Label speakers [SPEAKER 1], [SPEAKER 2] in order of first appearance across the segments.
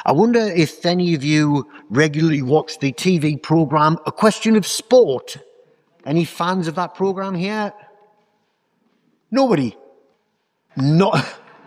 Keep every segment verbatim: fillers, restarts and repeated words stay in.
[SPEAKER 1] I wonder if any of you regularly watch the T V programme A Question of Sport. Any fans of that programme here? Nobody? Not,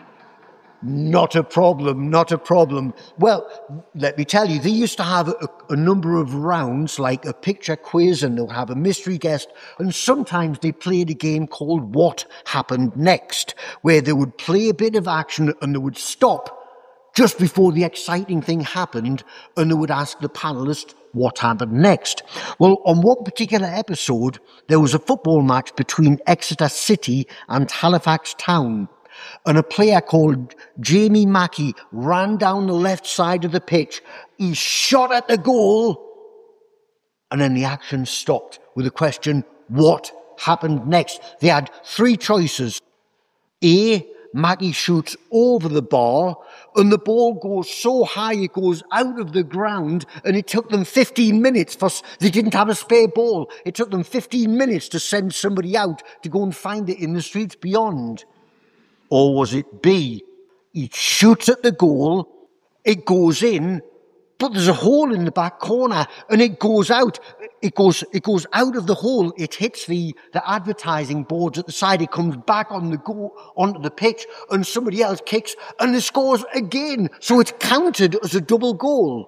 [SPEAKER 1] not a problem, not a problem. Well, let me tell you, they used to have a, a number of rounds, like a picture quiz, and they'll have a mystery guest, and sometimes they played a game called What Happened Next, where they would play a bit of action and they would stop just before the exciting thing happened, and they would ask the panelist what happened next. Well, on one particular episode, there was a football match between Exeter City and Halifax Town, and a player called Jamie Mackey ran down the left side of the pitch. He shot at the goal, and then the action stopped with the question, what happened next? They had three choices. A, Mackey shoots over the bar, and the ball goes so high it goes out of the ground, and it took them fifteen minutes, for they didn't have a spare ball. It took them fifteen minutes to send somebody out to go and find it in the streets beyond. Or was it B? He shoots at the goal, it goes in, but there's a hole in the back corner, and it goes out. It goes, it goes out of the hole. It hits the, the advertising boards at the side. It comes back on the go onto the pitch, and somebody else kicks, and it scores again. So it's counted as a double goal.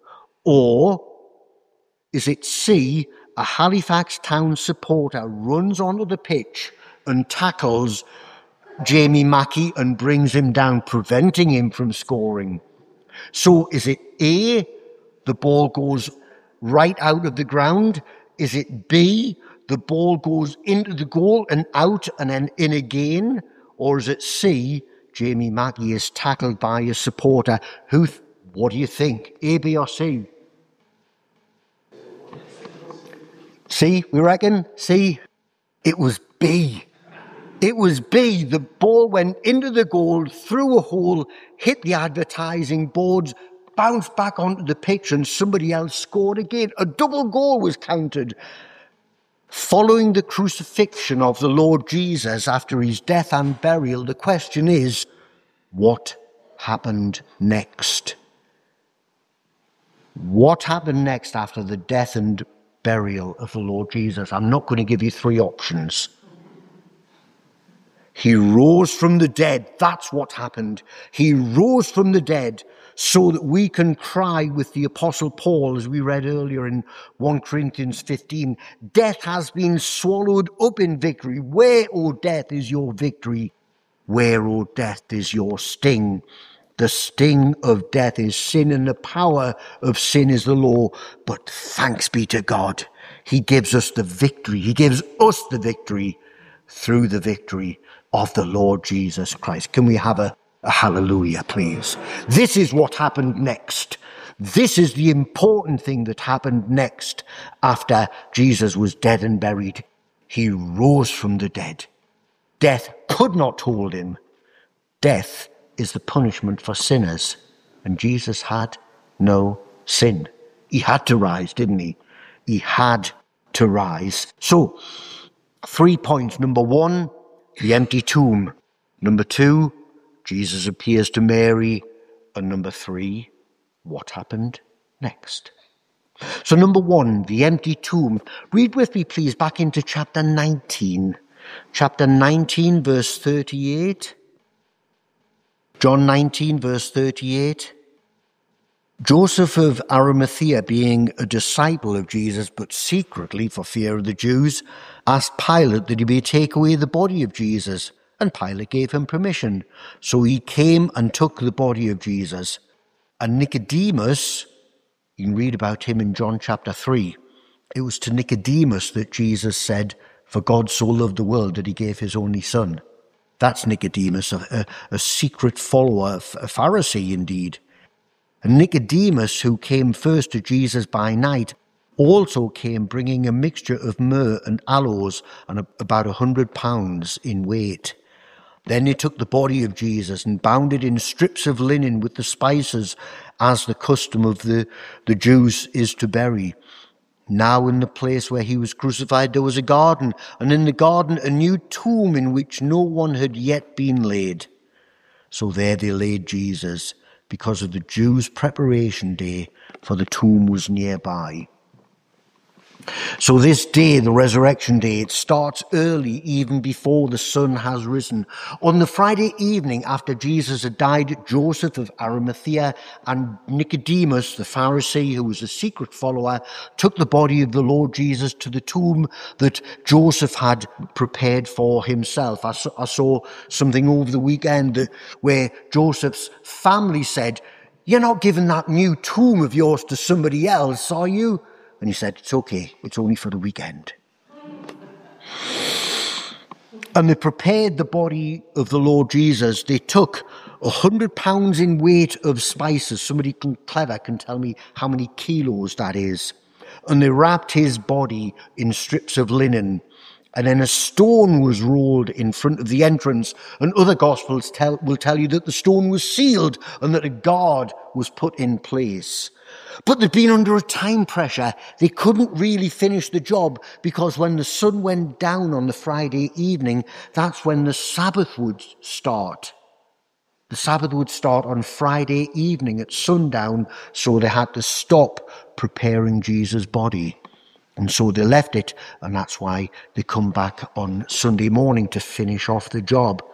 [SPEAKER 1] Or is it C? A Halifax Town supporter runs onto the pitch and tackles Jamie Mackey and brings him down, preventing him from scoring. So is it A, the ball goes right out of the ground? Is it B, the ball goes into the goal and out and then in again? Or is it C, Jamie Mackey is tackled by a supporter? Who? Th- what do you think? A, B or C? C, we reckon? C? It was B. It was B. The ball went into the goal, through a hole, hit the advertising boards, bounced back onto the pitch, and somebody else scored again. A double goal was counted. Following the crucifixion of the Lord Jesus after his death and burial, the question is, what happened next? What happened next after the death and burial of the Lord Jesus? I'm not going to give you three options. He rose from the dead. That's what happened. He rose from the dead so that we can cry with the Apostle Paul, as we read earlier in First Corinthians fifteen, death has been swallowed up in victory. Where, O death, is your victory? Where, O death, is your sting? The sting of death is sin, and the power of sin is the law. But thanks be to God, he gives us the victory. He gives us the victory through the victory of the Lord Jesus Christ. Can we have a, a hallelujah, please? This is what happened next. This is the important thing that happened next after Jesus was dead and buried. He rose from the dead. Death could not hold him. Death is the punishment for sinners, and Jesus had no sin. He had to rise, didn't he? He had to rise. So, three points. Number one, the empty tomb. Number two, Jesus appears to Mary. And number three, what happened next? So number one, the empty tomb. Read with me, please, back into chapter nineteen. Chapter nineteen, verse thirty-eight. John nineteen, verse thirty-eight. Joseph of Arimathea, being a disciple of Jesus, but secretly for fear of the Jews, asked Pilate that he may take away the body of Jesus, and Pilate gave him permission. So he came and took the body of Jesus. And Nicodemus, you can read about him in John chapter three, it was to Nicodemus that Jesus said, for God so loved the world that he gave his only son. That's Nicodemus, a, a, a secret follower, a Pharisee indeed. And Nicodemus, who came first to Jesus by night, also came bringing a mixture of myrrh and aloes, and a, about a hundred pounds in weight. Then they took the body of Jesus and bound it in strips of linen with the spices, as the custom of the, the Jews is to bury. Now in the place where he was crucified there was a garden, and in the garden a new tomb in which no one had yet been laid. So there they laid Jesus, because of the Jews' preparation day, for the tomb was nearby. So this day, the resurrection day, it starts early, even before the sun has risen. On the Friday evening after Jesus had died, Joseph of Arimathea and Nicodemus, the Pharisee, who was a secret follower, took the body of the Lord Jesus to the tomb that Joseph had prepared for himself. I saw, I saw something over the weekend that, where Joseph's family said, "You're not giving that new tomb of yours to somebody else, are you?" And he said, "It's okay, it's only for the weekend." And they prepared the body of the Lord Jesus. They took a hundred pounds in weight of spices. Somebody can, clever can tell me how many kilos that is. And they wrapped his body in strips of linen. And then a stone was rolled in front of the entrance. And other Gospels tell, will tell you that the stone was sealed and that a guard was put in place. But they'd been under a time pressure. They couldn't really finish the job because when the sun went down on the Friday evening, that's when the Sabbath would start. The Sabbath would start on Friday evening at sundown, so they had to stop preparing Jesus' body. And so they left it, and that's why they come back on Sunday morning to finish off the job.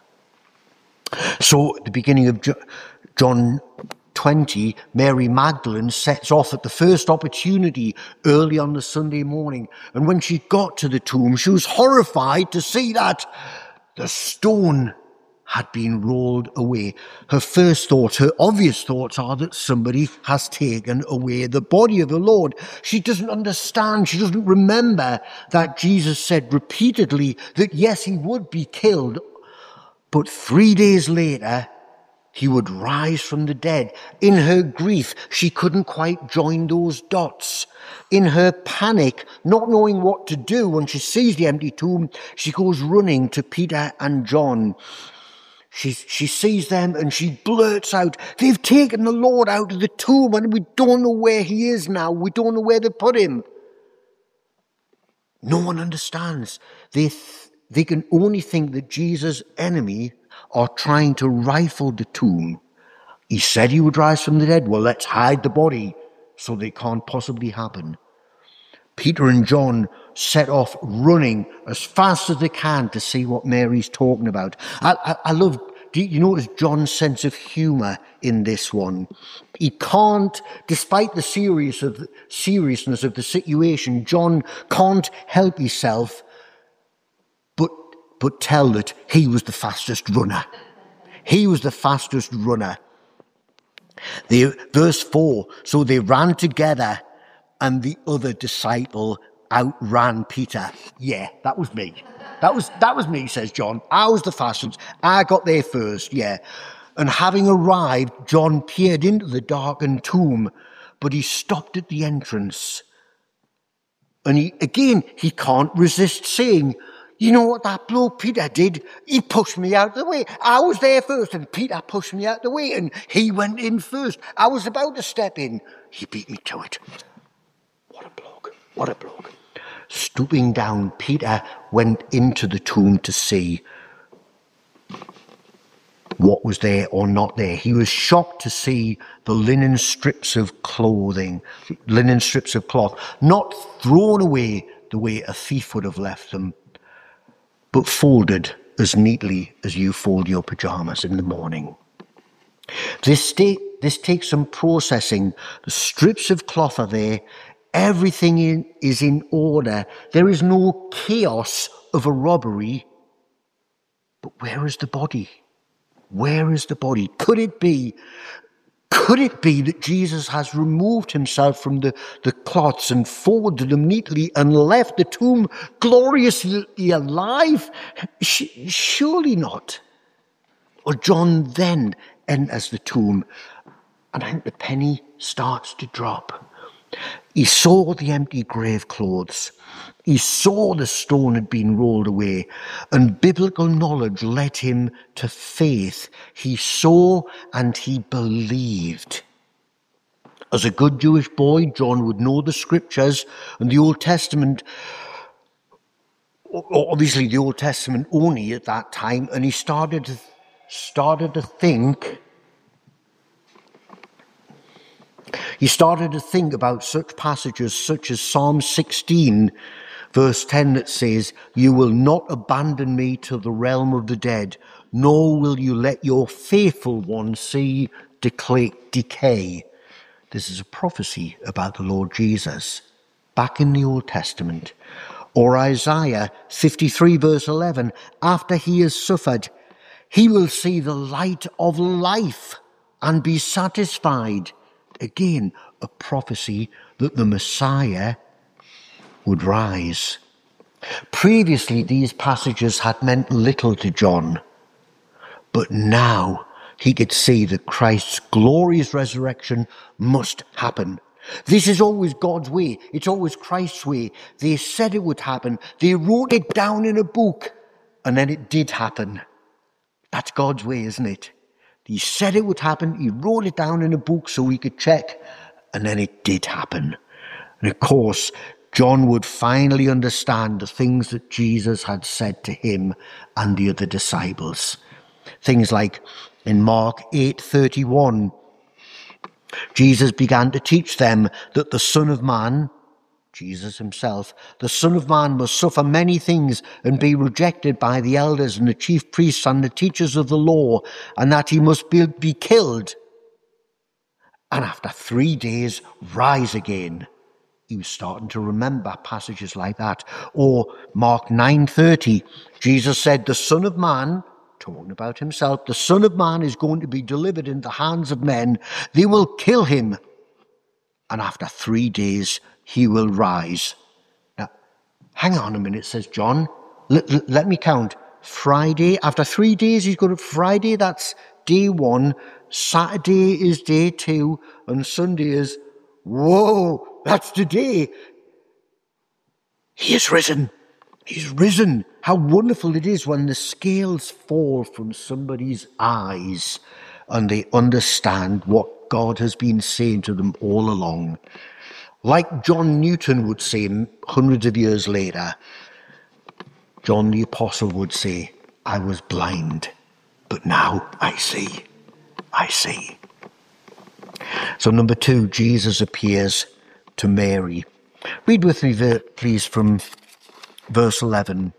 [SPEAKER 1] So at the beginning of John twenty, Mary Magdalene sets off at the first opportunity early on the Sunday morning. And when she got to the tomb, she was horrified to see that the stone had been rolled away. Her first thoughts, her obvious thoughts are that somebody has taken away the body of the Lord. She doesn't understand, she doesn't remember that Jesus said repeatedly that yes, he would be killed, but three days later, he would rise from the dead. In her grief, she couldn't quite join those dots. In her panic, not knowing what to do when she sees the empty tomb, she goes running to Peter and John. She, she sees them and she blurts out, "They've taken the Lord out of the tomb and we don't know where he is now. We don't know where they put him." No one understands. They, th- they can only think that Jesus' enemy are trying to rifle the tomb. He said he would rise from the dead. Well, let's hide the body so they can't possibly happen. Peter and John set off running as fast as they can to see what Mary's talking about. I, I, I love, do you notice John's sense of humour in this one? He can't, despite the serious of, seriousness of the situation, John can't help himself but, but tell that he was the fastest runner. He was the fastest runner. They, verse four, so they ran together and the other disciple outran Peter. Yeah, that was me. That was that was me, says John. I was the fastest. I got there first, yeah. And having arrived, John peered into the darkened tomb, but he stopped at the entrance. And he again, he can't resist saying, "You know what that bloke Peter did? He pushed me out of the way. I was there first and Peter pushed me out of the way and he went in first. I was about to step in. He beat me to it." What a bloke. What a bloke. Stooping down, Peter went into the tomb to see what was there or not there. He was shocked to see the linen strips of clothing, linen strips of cloth, not thrown away the way a thief would have left them, but folded as neatly as you fold your pajamas in the morning. This, sta- this takes some processing. The strips of cloth are there. Everything in, is in order. There is no chaos of a robbery. But where is the body? Where is the body? Could it be, could it be that Jesus has removed himself from the, the cloths and folded them neatly and left the tomb gloriously alive? Sh- surely not. Or John then enters the tomb, and I think the penny starts to drop. He saw the empty grave clothes. He saw the stone had been rolled away, and biblical knowledge led him to faith. He saw and he believed. As a good Jewish boy, John would know the scriptures and the Old Testament, obviously the Old Testament only at that time, and he started to, started to think, He started to think about such passages such as Psalm sixteen, verse ten, that says, "You will not abandon me to the realm of the dead, nor will you let your faithful one see decay." This is a prophecy about the Lord Jesus, back in the Old Testament. Or Isaiah fifty-three, verse eleven, "After he has suffered, he will see the light of life and be satisfied." Again, a prophecy that the Messiah would rise. Previously, these passages had meant little to John, but now he could see that Christ's glorious resurrection must happen. This is always God's way. It's always Christ's way. They said it would happen. They wrote it down in a book, and then it did happen. That's God's way, isn't it? He said it would happen. He wrote it down in a book so we could check, and then it did happen. And of course, John would finally understand the things that Jesus had said to him and the other disciples. Things like in Mark eight thirty-one, Jesus began to teach them that the Son of Man, Jesus himself, the Son of Man must suffer many things and be rejected by the elders and the chief priests and the teachers of the law, and that he must be, be killed, and after three days rise again. He was starting to remember passages like that. Or Mark nine thirty, Jesus said, "The Son of Man," talking about himself, "the Son of Man is going to be delivered into the hands of men. They will kill him, and after three days he will rise." Now, hang on a minute, says John. Let, let, let me count. Friday, after three days he's going to, Friday, that's day one. Saturday is day two, and Sunday is, whoa, that's today. He is risen. He's risen. How wonderful it is when the scales fall from somebody's eyes and they understand what God has been saying to them all along. Like John Newton would say hundreds of years later, John the Apostle would say, "I was blind, but now I see. I see." So number two, Jesus appears to Mary. Read with me, please, from verse eleven.